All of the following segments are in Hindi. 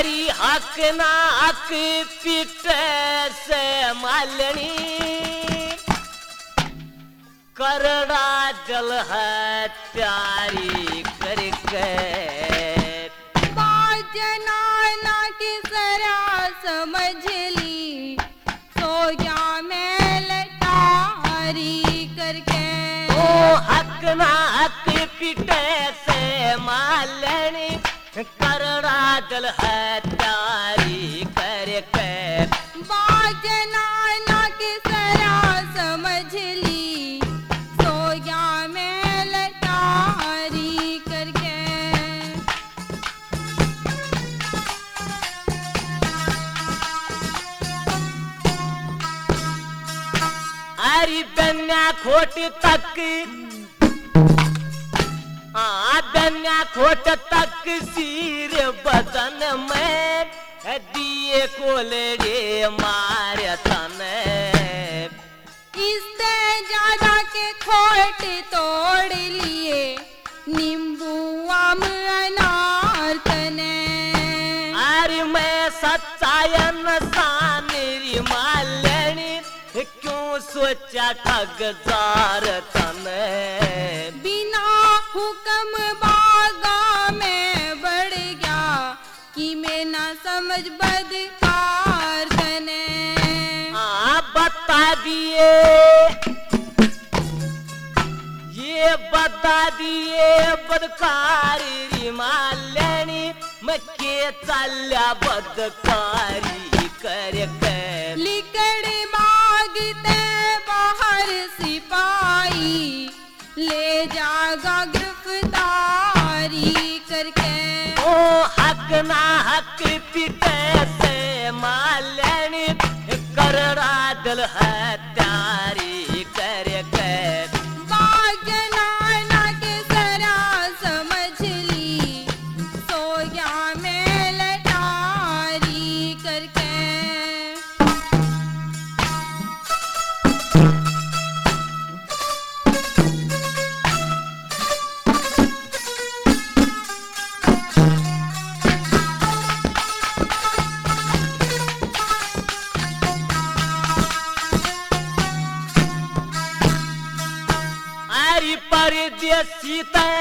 अरे हक ना हक पीट से मालनी करड़ा जल है प्यारी करके बाजना की सरा समझ ली सो गया मैं लटारी करके ओ हक ना हक पीटे से मालनी करड़ा जल है प्यारी करके बाजना की सरा समझ ली सो गया मैं लटारी करके अरे बन्या खोट तक बन्या खोट तक सिर बदन में दिए कोलरे मारे तन इससे ज्यादा के खोट तोड़ लिए नींबू आम अनार तने अरे मैं सच्चायन सानेरी मालनी क्यों सोचा ठग जार तन बिना हुक्म बागा में बढ़ गया कि मैं ना समझ बदकार तने बता दिए ये बता दिए बदकारी मालनी मैं के चल्या बदकारी करके लिकड़ मांगते बाहर सिपाही ले जागा गिरफ्तारी करके ओ हक ना हक पीटे से मालनी करड़ा दिल है प्यारी करके बाजना के सरा समझ ली सो गया मैं लटारी करके अरे परदेसी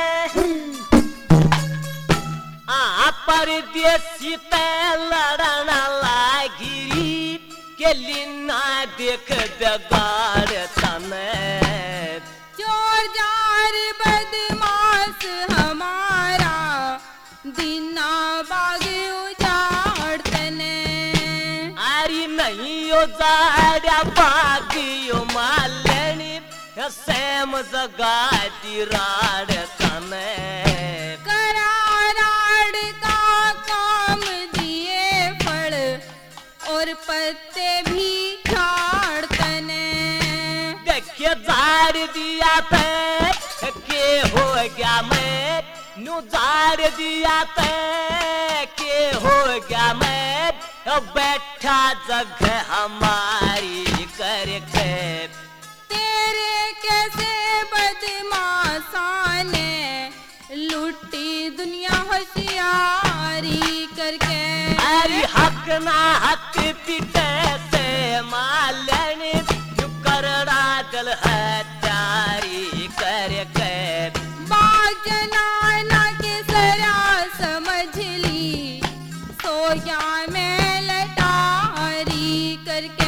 परदेसी लड़ना लागिरी के लिना देख बेगाड़ तने चोर जार बदमाश हमारा दिना बाग उजाड़तने अरे नहीं यो जाड़ा बागियो मालनी सेम जगाती राड़ तने कराराड़ का काम दिए फल और पत्ते भी झाड़तने देखिए झाड़ दिया ते के हो गया मैं न्यू झाड़ दिया ते के हो गया मैं बैठा जगह हमारी करके तेरे कैसे बदमाशा ने लुटी दुनिया होशियारी करके अरे हक ना हक पीटे से मालनी करड़ा जल है प्यारी करके बाजना के सरा समझ ली सो गया मैं लटारी करके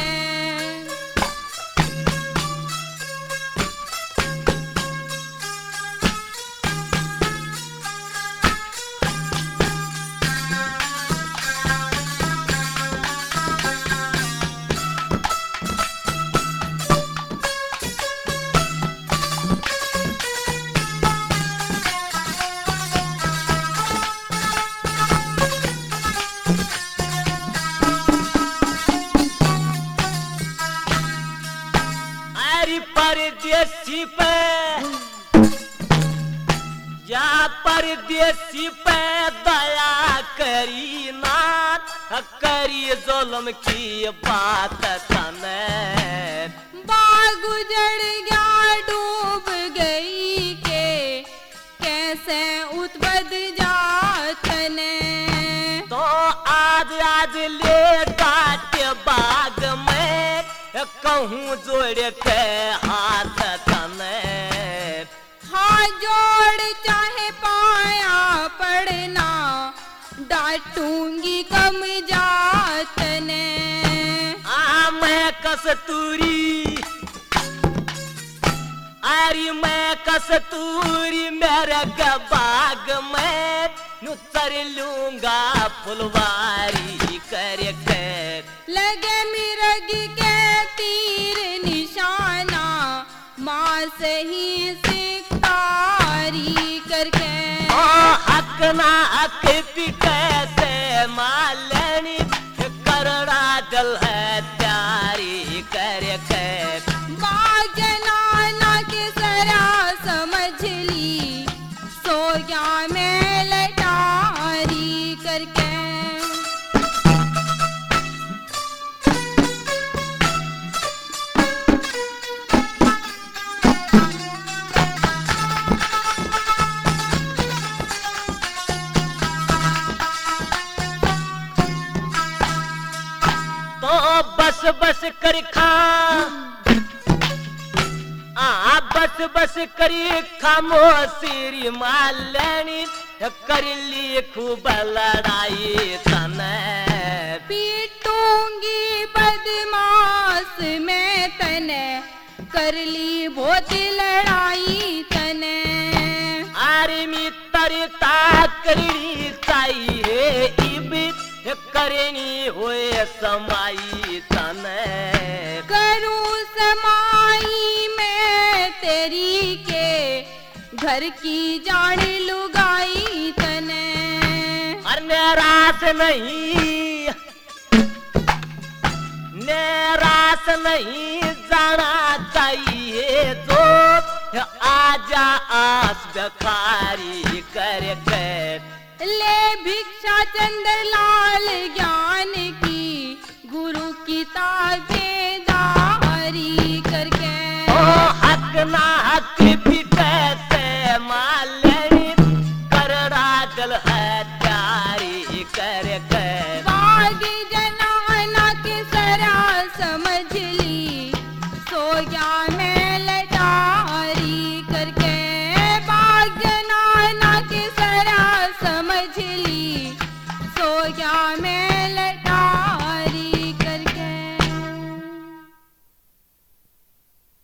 परदेसी पे या परदेसी पे दया करी ना करी जुल्म की बात तने बाग उजड़ गया डूब गई के कैसे उतबद जातने तो आ कहूँ जोड़ के हाथ तने हाथ जोड़ चाहे पाया पड़ना डांटूंगी कम जात ने मैं कस्तूरी अरे मैं कस्तूरी मेरे बाग में नुचर लूंगा फुलवारी करके लगे मिर्ग के तीर निशाना माँ सही शिकारी करके हक ना हक भी कैसे मालनी करड़ा दिल है त्यारी करके बाजनाना के सरा समझ ली सोया में लटारी करके तो बस बस कर खा बस बस करी खामोशी मालनी कर ली खूब लड़ाई तने पीटूंगी बदमाश में तने कर ली बहुत लड़ाई तने अरे मित्रता करनी चाहिए इब करनी होए समाई तने करूं समाई में तेरी के घर की जान लुगाई तने और निराश नहीं निराश नहीं जाना चाहिए जो आजा आस बेकारी करके ले भिक्षा चंद्रलाल ज्ञान की गुरु की ताबेदारी करके हक ना